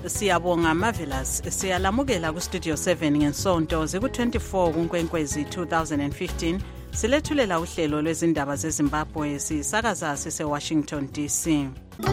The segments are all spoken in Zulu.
Siyabonga Marvelous, siyalamukela ku Studio 7 ngensonto ziku-24 kuNkwenkwezi 2015. Silethulela uhlelo lwezindaba zeZimbabwe sisakaza sise-Washington DC.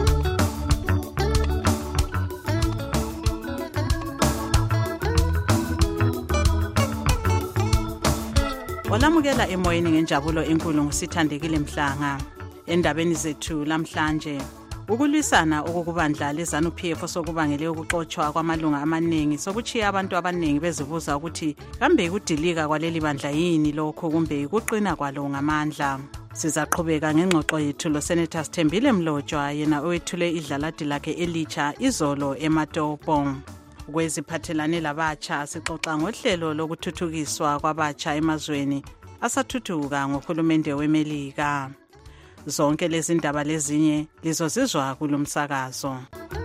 Olamukela emoyeni ngenjabulo enkulu ngusithandekile Mhlanga. Endabeni zethu lamhlanje, ukulwisana okukubandla leZANU-PF sokubangele ukuxotshwa kwamalunga amaningi sokuchiya abantu abaningi bezibuza ukuthi kambe ikudilika kwaleli bandla yini lokho kumbe ukuqina kwalo ngamandla. Sizaqhubeka ngengxoxo yethu lo Senator Sithembile Mlotshwa yena owethule idlaladi lakhe elitsha izolo eMatopo. Kweziphathelane labatsha sixoxa ngohlelo lokuthuthukiswa kwabatsha emazweni asathuthuka ngohulumende weMelika. Zonke lezi ndaba lezinye lizozizwa kulomsakazo.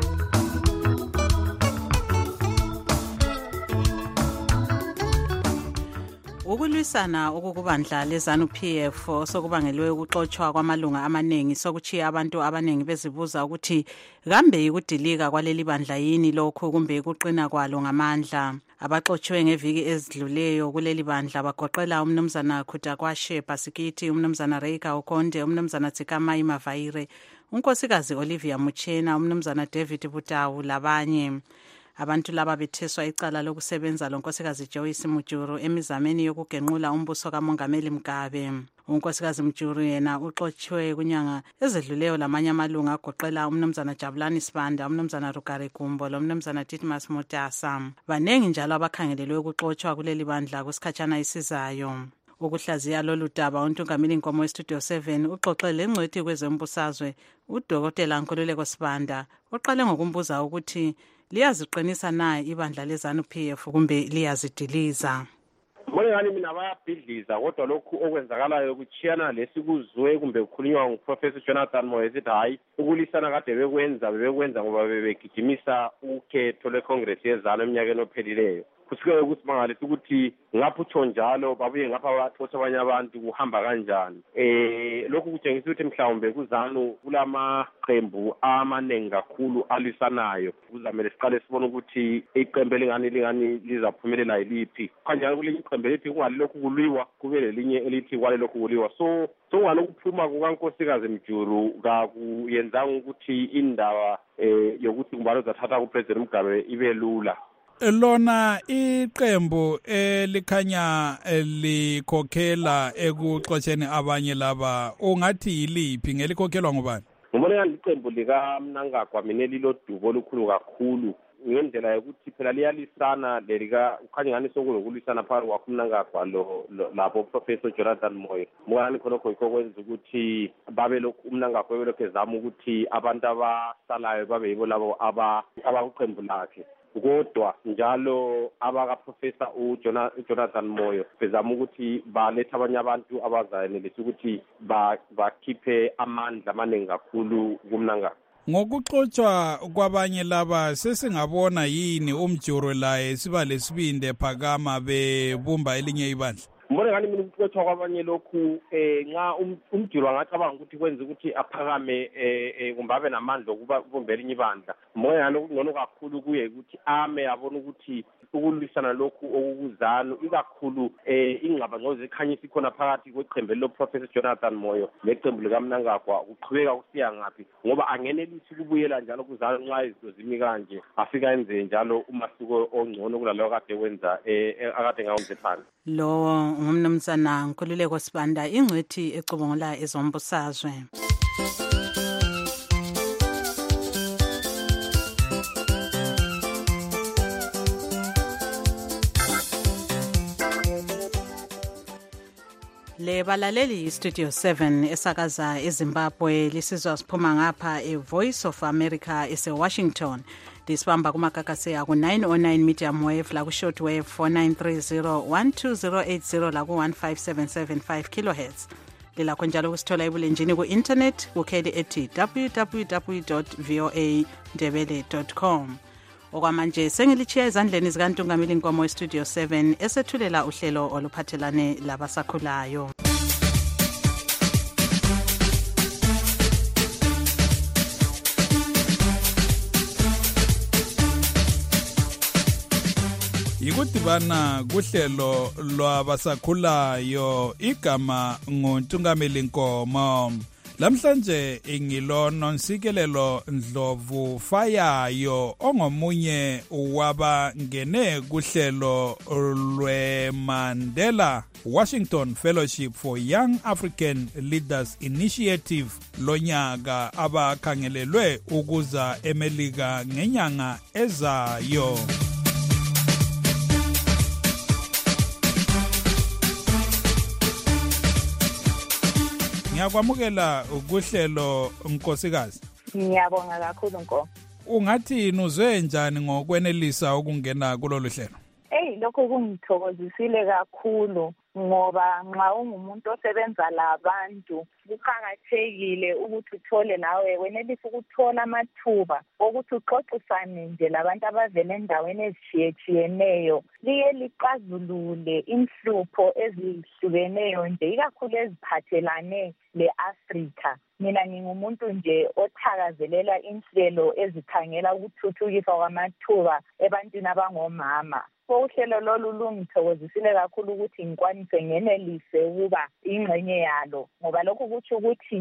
Ukulwisana okukubandla leZANU-PF sokubangelwe ukuxotshwa kwamalunga amaningi sokuchiya abantu abaningi bezibuza ukuthi kambe ikudilika kwaleli bandla yini lokho kumbe ukuqina kwalo ngamandla. Abaxotshwe ngeviki ezidluleyo kuleli bandla bagoqela umnumzana Khutakwashe Pasikiti, umnumzana Reika Okonde, umnumzana Tsikamai Mavaire, unkosikazi Olivia Muchena, umnumzana David Butawu labanye. Abantu laba betheswa icala lokusebenza lonkosikazi Joyce Mujuru emizameni yokugenqula umbuso kaMongameli Mugabe. Unkosikazi Mujuru yena uxotshwe kunyanga ezedluleyo lamanye amalunga agoqela umnumzana Jabulani Sibanda, umnumzana Rugare Gumbo, lomnumzana Titmas Mutasa. Banengi njalo abakhangelelwe ukuxotshwa kuleli bandla kusikhatshana isizayo. Ukuhlaziya lolu daba uNtungameli Nkomo weStudio 7 uxoxe lengcwethi kwezembusazwe uDokotela Nkululeko Sibanda oqale ngokumbuza ukuthi liyaziqinisa na ibandla leZANU-PF kumbe liyazidiliza. Ngani mina bayabhidliza kodwa lokhu okwenzakalayo kuchiyana lesikuzwe kumbe kukhulunywa nguProfessor Jonathan Moyo ethi hayi ukulisana kade bebekwenza ngoba bebegijimisa ukhetho lweCongress yeZANU eminyakeni ophelileyo. Kusike ukuthi mangalisa ukuthi ngapha utsho njalo babuye ngapha baxotsha abanye abantu kuhamba kanjani. Lokhu kutshengisa ukuthi mhlawumbe kuZANU kulamaqembu amaningi kakhulu alisanayo. Kuzamele siqale sibone ukuthi iqembu elingani lizaphumelela yiliphi. Kanjani kulinye iqembu elithi kungalokhu kulwiwa kube lelinye elithi kwalelokhu kulwiwa. So ngalokuphuma kukaNkosikazi Mjuru kakuyenza ukuthi indaba yokuthi kumbalo zathatha kuPresident Mugabe ibe lula. Lona iqembu elikhanya likhokhela ekuxotsheni abanye laba ungathi yiliphi ngelikhokhelwa ngubani? Ngibona iqembu lika Mnangagwa mina lilodubo olukhulu kakhulu ngendlela yokuthi phela liyalisana lelika ukhanya ngani sokulokulisana phakathi kwakho Mnangagwa lapho Professor Jonathan Moyo. Ngani khonokho ikokwenza ukuthi babe lokhu Mnangagwa belokhu ezama ukuthi abantu abasalayo babe yibo labo abakuqembu lakhe. Kodwa njalo abakaProfessor uJonathan Moyo bezama ukuthi baletha abanye abantu abazayenelisa ukuthi bakhiphe amandla amaningi kakhulu kumnangagwa. Ngokuxotshwa kwabanye laba sesingabona yini uMjuru laye siba lesibinde phakama bebumba elinye ibandla? Mbona ngani mina ukuxotshwa kwabanye lokhu nxa uMjuru angacabanga ukuthi kwenza ukuthi aphakame kumbabe namandla okuba kubumbela elinye ibandla. Mbona ngani ngcono kakhulu kuye ukuthi ame abona ukuthi ukulwisana lokhu okukuZANU ikakhulu ingxabangxozi ekhanyisa ikhona phakathi kweqembu loProfessor Jonathan Moyo neqembu likaMnangagwa kuqhubeka kusiya ngaphi ngoba angenelisi ukubuyela njalo kuZANU nxa izinto zimi kanje afika enze njalo umahluko ongcono kulalowo akade wenza akade ngawenze phansi. Lo ngumnumzana Nkululeko Sibanda ingcwethi ecubungula ezombusazwe. Le balaleli Studio 7 esakaza eZimbabwe lisizwa siphuma ngapha eVoice of America ese-Washington. Disibamba kumakakase aku 909 medium wave la ku short wave 4930 12080 la ku 15775 kilohertz. Lilakho njalo kusithola ebulenjini ku internet kukheli ethi www.voandebele.com. Okwamanje sengilichiya ezandleni zikaNtungameli Nkomo weStudio 7 esethulela uhlelo oluphathelane labasakhulayo. Yikudibana kuhlelo lwabasakhulayo igama nguNtungameli Nkomo. Lamhlanje ingilo Nonsikelelo Ndlovu Fayayo ongomunye wabangene kuhlelo lweMandela Washington Fellowship for Young African Leaders Initiative lonyaka abakhangelelwe ukuza eMelika ngenyanga ezayo. Ngiyakwamukela ukuhlelo Nkosikazi. Ngiyabonga kakhulu Nkomo. Ungathi nuzwe njani ngokwenelisa ukungena kulolu hlelo? Lokho kungithokozisile kakhulu ngoba nxa ungumuntu osebenza labantu kuqakathekile ukuthi uthole nawe wenelisa ukuthola amathuba ukuthi uxoxisane nje labantu abavela endaweni ezitshiyetshiyeneyo liye liqazulule inhlupho ezihlukeneyo nje ikakhulu eziphathelane le-Afrika. Mina ngingumuntu nje othakazelela inhlelo ezikhangela ukuthuthukiswa kwamathuba ebantwini abangomama. Uhlelo lolu lungithokozisile kakhulu ukuthi ngikwanise ngenelise ukuba ingxenye yalo ngoba lokho kutsho ukuthi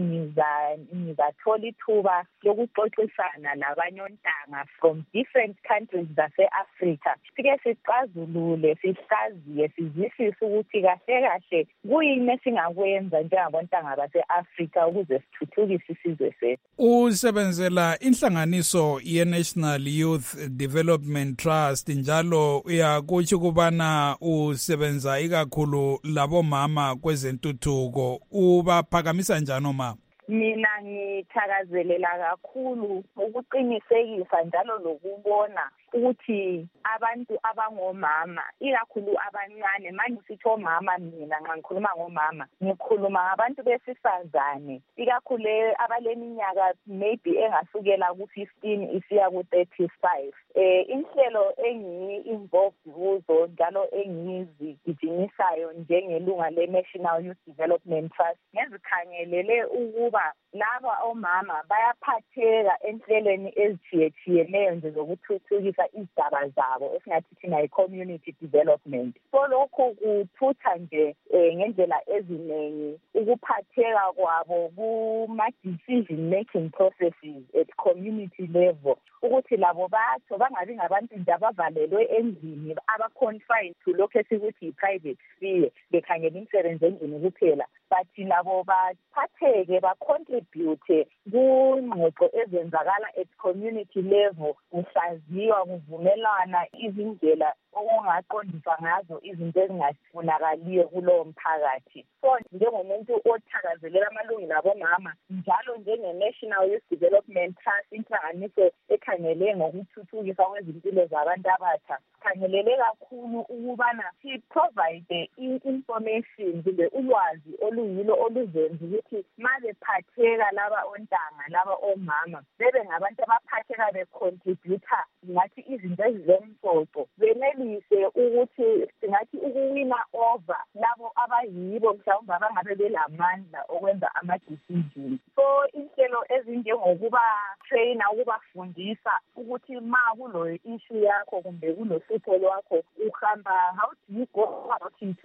ngizathola ithuba lokuxoxisana labanye ontanga from different countries zase-Africa. Sike siqazulule, sihlaziye, sizwisise ukuthi kahle kuyini esingakwenza njengabontanga base-Afrika ukuze sithuthukise isizwe sethu. Usebenzela inhlanganiso ye-National Youth Development Trust njalo kutsho kubana usebenza ikakhulu labomama kwezentuthuko. Ubaphakamisa njani omama? Mina ngithakazelela kakhulu ukuqinisekisa njalo lokubona ukuthi abantu abangomama ikakhulu abancane manje sithi omama mina nxa ngikhuluma ngomama ngikhuluma ngabantu besifazane ikakhulu abaleminyaka maybe engasukela ku-15 isiya ku-35. Inhlelo engiyi-involved kuzo njalo engizigijimisayo njengelunga le-National Youth Development Trust ngezikhangelele ukuba laba omama bayaphatheka enhlelweni ezitshiyetshiyeneyo nje zokuthuthukisa izigaba zabo esingathi thina yi-community development. So lokho kuthutha nje ngendlela eziningi ukuphatheka kwabo kuma-decision making processes at community level ukuthi labo batho bangabi ngabantu nje abavalelwe endlini aba-confined to lokho esikuthi yi-private sphere bekhangela imisebenzi endlini kuphela but labo baphatheke bacontribute kungxoxo ezenzakala at community level kuhlaziywa kuvumelana izindlela okungaqondiswa ngazo izinto ezingafunakaliyo kulowo mphakathi. So njengomuntu othakazelela amalungelo abomama njalo njenge-National Youth Development Trust inhlanganiso ekhangele ngokuthuthukiswa kwezimpilo zabantu abatsha khangelele kakhulu ukubana si-provide i-information kumbe ulwazi oluyilo oluzenza ukuthi ma bephatheka laba ontanga laba omama bebe ngabantu abaphatheka becontributor ngathi izinto ezizemsoco benelise ukuthi singathi ukuwina over labo abayibo mhlawumbe abangabe belamandla okwenza ama-decisions. So inhlelo ezinjengokuba trainer ukubafundisa ukuthi ma kulo issue yakho kumbe kulo hlupho lwakho uhamba how do you go about it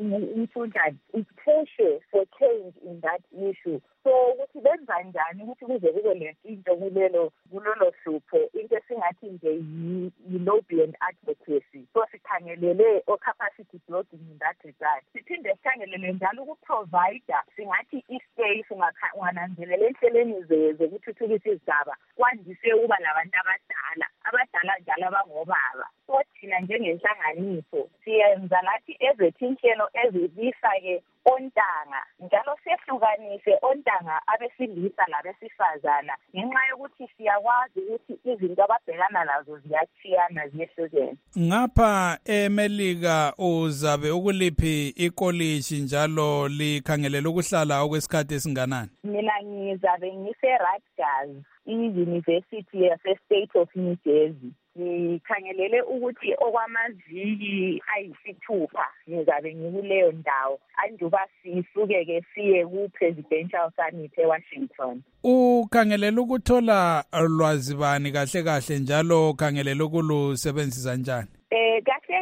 push for change in that issue. So ukuthi benza njani ukuthi kuze kube lento kulelo hlupho into esingathi nje yi-lobby and advocacy. So sikhangelele o-capacity building in that regard. Siphinde sikhangelele njalo ukuprovide singathi i-space ungananzelela enhlelweni zokuthuthukisa izigaba kwandise ukuba labantu abadala njalo abangobaba. So thina njengenhlanganiso siyenza nathi ezethu inhlelo ezibisa-ke ontanga njalo sehlukanise ontanga abesilisa labesifazana ngenxa yokuthi siyakwazi ukuthi izinto ababhekana nazo ziyachiyana ziyehlukene. Ngapha eMelika uzabe ukuliphi ikoliji njalo likhangelela ukuhlala okwesikhathi esinganani? Mina ngizabe ngise-Rutgers i-University yase-State of New Jersey. Ngikhangelele ukuthi okwamaviki ayisithupha ngizabe ngikuleyo ndawo anduba sisuke-ke siye ku-Presidential Summit eWashington. Ukhangelela ukuthola lwazi bani kahle njalo ukhangelela ukulusebenzisa njani? Kahle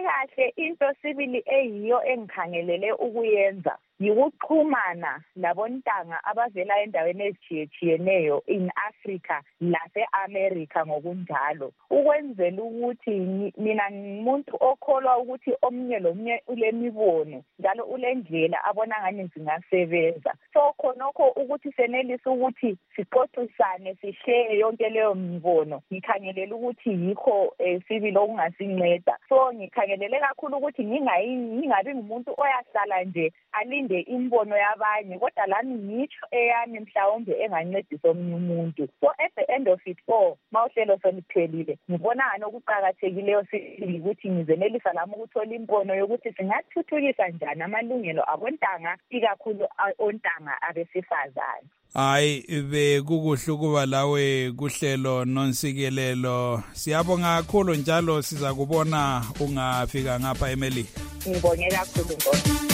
kahle into sibili eyiyo engikhangelele ukuyenza yikuxhumana labontanga abavela endaweni ezitshiyetshiyeneyo in Africa lase-America ngokunjalo, ukwenzela ukuthi mina ngumuntu okholwa ukuthi omunye lomunye ulemibono njalo ulendlela abona ngani zingasebenza. So khonokho ukuthi senelise ukuthi sixoxisane sishare yonke leyo mibono, ngikhangelele ukuthi yikho sibili okungasinceda. So ngikhangelele kakhulu ukuthi ngingabi ngumuntu oyahlala nje alinde imbono yabanye kodwa lami ngitsho eyami mhlawumbe engancedisa omunye umuntu. So at the end of it all, mawuhlelo seliphelile, ngibona ngani okuqakathekileyo ukuthi ngizenelisa lami ukuthola imbono yokuthi singathuthukisa njani amalungelo abontanga, ikakhulu ontanga abesifazane. Hayi bekukuhle ukuba lawe kuhlelo nonsikelelo. Siyabonga kakhulu njalo siza kubona ungafika ngapha eMelika. Ngibonge kakhulu Nkosi.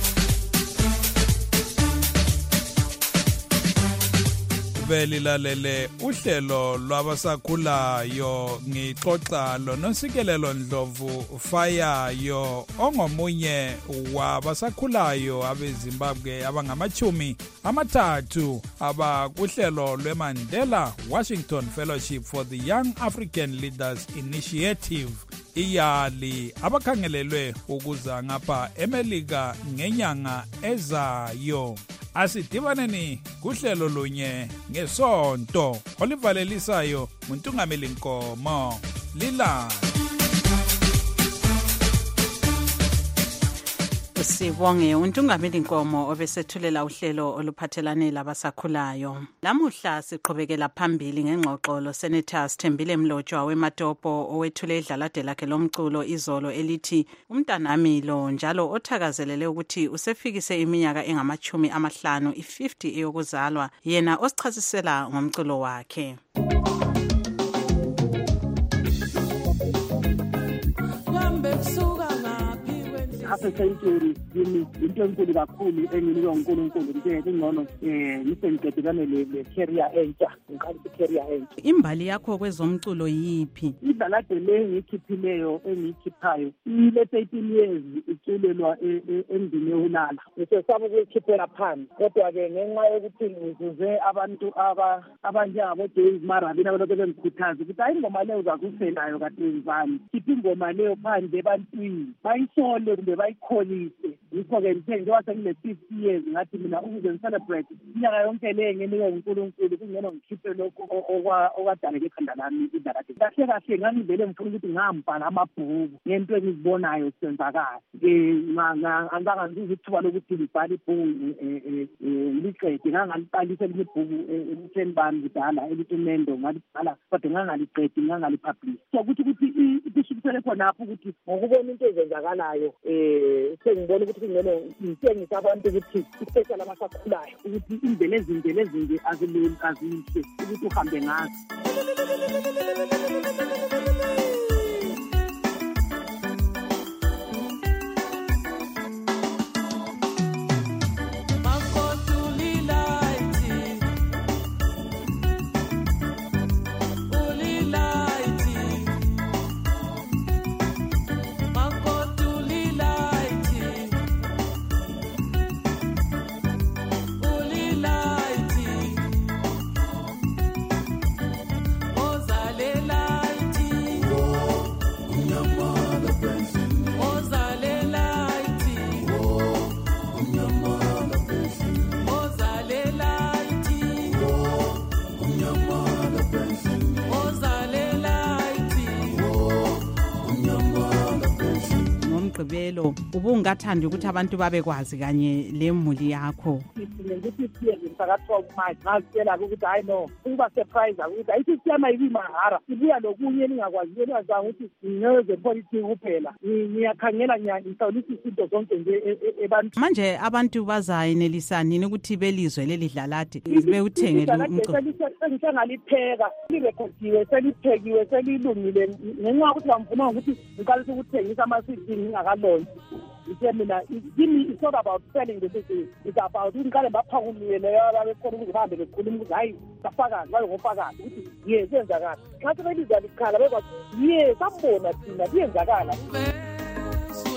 Belilalele uhlelo lwabasakhulayo ngixoxa lonosikelelo Ndlovu Fayayo ongomunye wabasakhulayo abeZimbabwe abangama-30 abakuhlelo lweMandela Washington Fellowship for the Young African Leaders Initiative iyali abakhangelelwe ukuza ngapha eMelika ngenyanga ezayo. Asidibaneni kuhlelo lunye ngesonto olivalelisayo uNtungameli Nkomo lila. Sibonge uNtungameli Nkomo obesethulela uhlelo oluphathelane labasakhulayo. Lamuhla siqhubekela phambili ngengxoxo Senator Sithembile Mlotshwa weMatopo owethule idlalade lakhe lomculo izolo elithi umntanami lo njalo othakazelele ukuthi usefikise iminyaka engama-50 i-50 eyokuzalwa, yena osichasisela ngomculo wakhe. Century yini into enkulu kakhulu enginikwe uNkulunkulu nje kungcono ngisengiqedelane le-career entsha, ngiqala i-career entsha. Imbali yakho kwezomculo yiphi? Idlalade le ngiyikhiphileyo engiyikhiphayo ilethe 18 years iculelwa endini yokulala. Ngisesaba ukuyikhiphela phansi kodwa-ke ngenxa yokuthi ngizuze abantu abanjengabo-James Marabina abaloke bengikhuthaza ukuthi hayi ingoma leyo uzakufelayo kade wenzani, khipha ingoma leyo phandle ebantwini bayisole kumbe bayikholise. Yikho-ke ngithe njengoba sengile-50 years ngathi mina ukuze ngicelebrate iminyaka yonke le nginikwe uNkulunkulu kungcono ngikhiphe lokhu okwadaleka ekhanda lami idlalade. Kahle kahle ngangivele ngifuna ukuthi ngihambhala amabhuku ngento engizibonayo senzakala. Angizange ngizuze ithuba lokuthi ngibhale ibhuku ngiliqede, ngangaliqalisa elinye ibhuku ebutheni bami kudala elithi Mendo ngalibhala kodwa ngangaliqedi ngangalipublish. So ukuthi kusukisele khonapho ukuthi ngokubona into ezenzakalayo sengibona ukuthi kungcono ngitshengise abantu ukuthi especially abasakhulayo ukuthi indlela ezinje azilula azihle ukuthi uhambe ngazo. Ngomgqibelo ubungathanda ukuthi abantu babekwazi kanye lemuli yakho. Ukuthi siye ngisakathiwa kumanje ngazitshela ukuthi hayi no ukuba surprise ukuthi ayisiyama ibimahara ibuya lokunye ningakwazi niyazanga ukuthi ngeze politics kuphela ngiyakhangela ngihlawulisa izinto zonke nje ebantu. Manje abantu bazayinelisa nini ukuthi belizwe lelidlalade bewuthengele umculo? Ngalipheka lirekhodiwe seliphekiwe selilungile ngenxa ukuthi ngifuna ukuthi ngiqalise ukuthengisa ama-CD ngingakalonzi. It's not about selling the city. It's about ngikale baphakulile leyo abekhona ukuthi bahambe bekhuluma ukuthi hayi safakazi bayo ngofakazi ukuthi yes kwenzakala. Xa sebelizwa likhala bekwazi yes sabona thina kuyenzakala.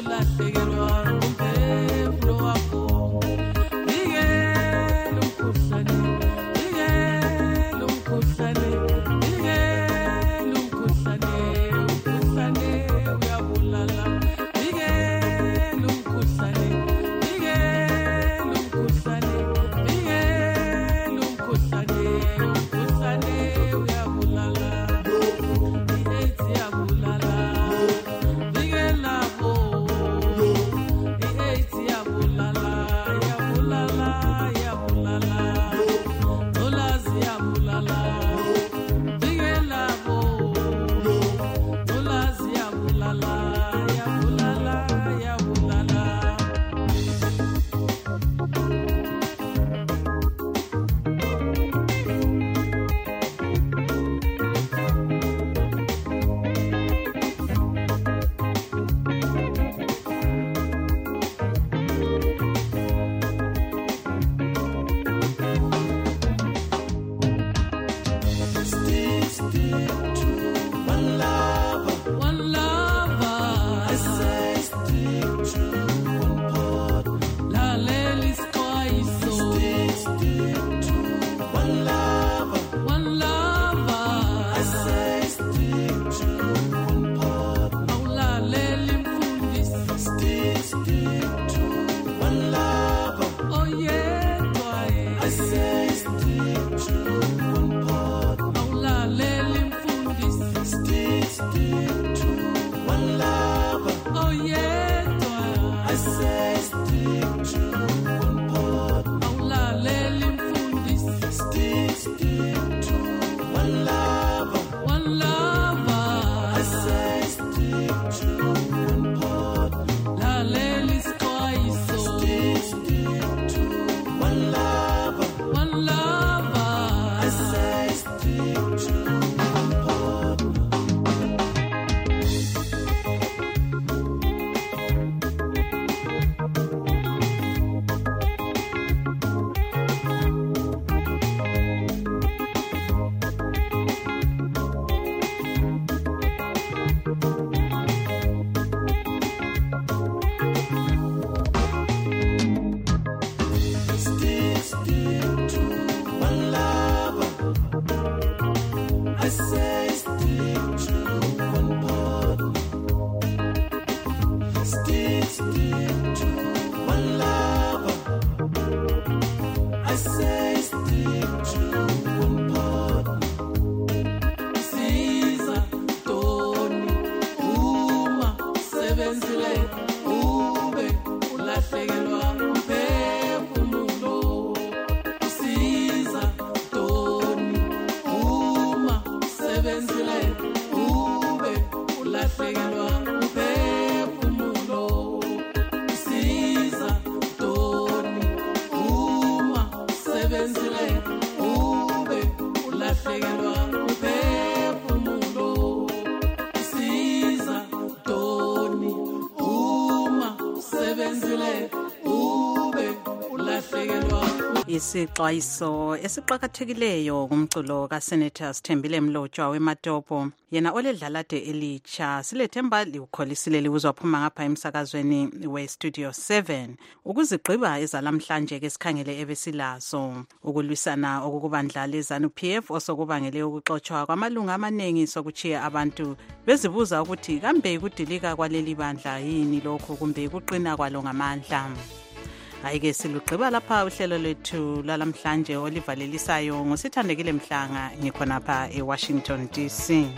Isixwayiso esiqhakathekileyo kumculo kaSenator Sithembile Mlotshwa weMatopo yena oledlalade elitsha silethemba liwukholisile liwuzwaphuma ngapha emsakazweni weStudio 7 ukuzigqiba ezalamhlanje ke sikhangele ebesilazo ukulwisana okukubandla ZANU-PF osokubangele ukuxotshwa kwamalunga amanengi sokuchiya abantu bezibuza ukuthi kambe kudilika kwaleli bandla yini lokho kumbe kuqina kwalo ngamandla. Ayike silugqiba lapha uhlelo lethu lalamhlanje olivalelisayo ngosithandekile Mhlanga ngikhonapha eWashington DC.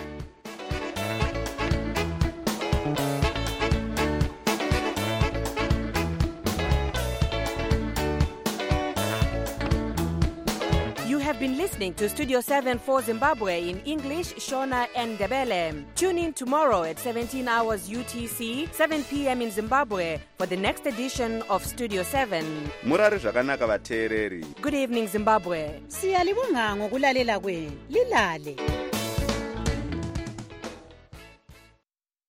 Been listening to Studio 7 for Zimbabwe in English, Shona and Ndebele. Tune in tomorrow at 17 hours UTC, 7 p.m. in Zimbabwe for the next edition of Studio 7. Murari zvakanaka vateereri. Good evening, Zimbabwe. Siyalibonga ngokulalela kwenu. Lilale.